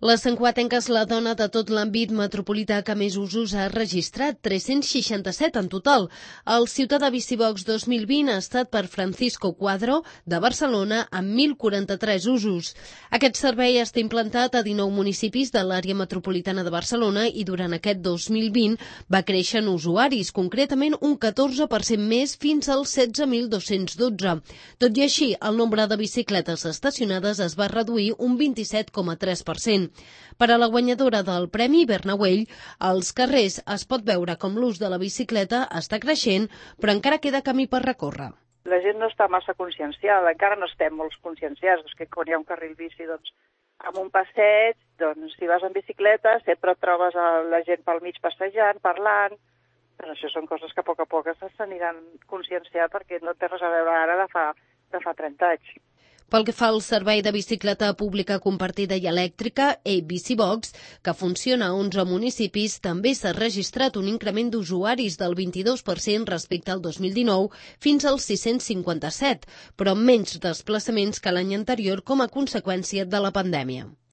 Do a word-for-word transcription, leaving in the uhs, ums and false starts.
La santcugatenca és la dona de tot l'àmbit metropolità que més usos ha registrat, tres-cents seixanta-set en total. El Ciutadà Bicibox dos mil vint ha estat per Francisco Cuadro, de Barcelona, amb mil quaranta-tres usos. Aquest servei està implantat a dinou municipis de l'àrea metropolitana de Barcelona i durant aquest dos mil vint va créixer en usuaris, concretament un catorze per cent més fins als setze mil dos-cents dotze. Tot i així, el nombre de bicicletes estacionades es va reduir un vint-i-set coma tres per cent. Per a la guanyadora del Premi Bernauell, als carrers es pot veure com l'ús de la bicicleta està creixent, però encara queda camí per recórrer. La gent no està massa conscienciada, encara no estem molt conscienciats, que quan hi ha un carril bici, doncs, amb un passeig, doncs, si vas en bicicleta, sempre et trobes la gent pel mig passejant, parlant, però això són coses que a poc a poc s'aniran conscienciant perquè no té res a veure ara de fa, de fa trenta anys. Pel que fa al servei de bicicleta pública compartida i elèctrica, e-Bicibox, que funciona a onze municipis, també s'ha registrat un increment d'usuaris del vint-i-dos per cent respecte al dos mil dinou fins als sis-cents cinquanta-set, però amb menys desplaçaments que l'any anterior com a conseqüència de la pandèmia.